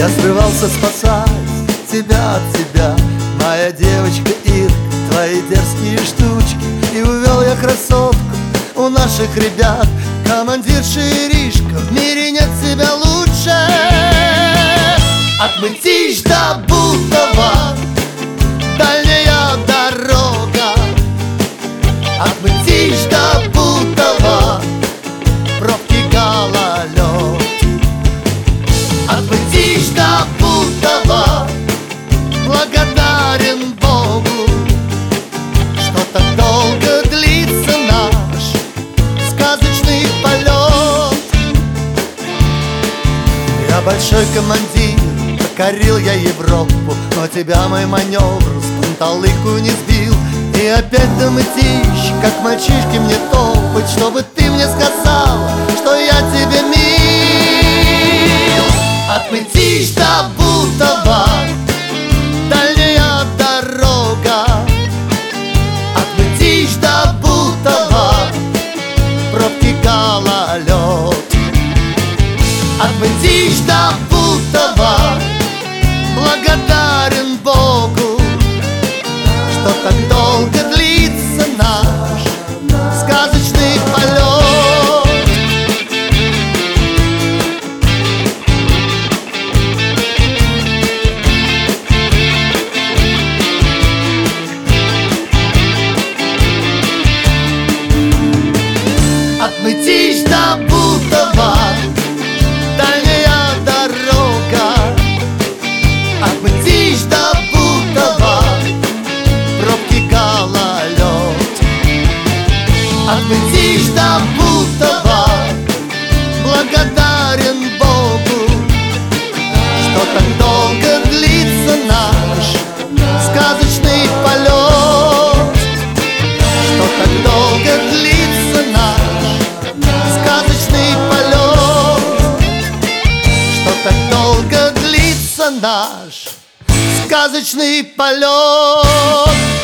Я срывался спасать тебя от тебя, моя девочка Ирка, твои дерзкие штучки. И увел я красотку у наших ребят, командирша Иришка, в мире нет тебя лучше. От Мытищ до Бутова дальняя дорога, от Мытищ до Бутова пробки, гололед. От Мытищ до Бутова благодарен Богу, что так долго длится наш сказочный полет. Я большой командир, покорил я Европу, но тебя мой маневр с панталыку не сбил. И опять до Мытищ, как мальчишки мне топать, чтобы ты мне сказала, что я тебе мил. От Мытищ до Бутова дальняя дорога, от Мытищ до Бутова пробки, гололед. От Мытищ до Бутова благодарен Богу, что так долго длится наш сказочный полет. От Мытищ до Бутова дальняя дорога, от Мытищ до Бутова пробки, гололед. От Мытищ до Бутова благодарен Богу, что так долго длится наш сказочный полет, что так долго длится наш сказочный полет, что так долго длится наш сказочный полет.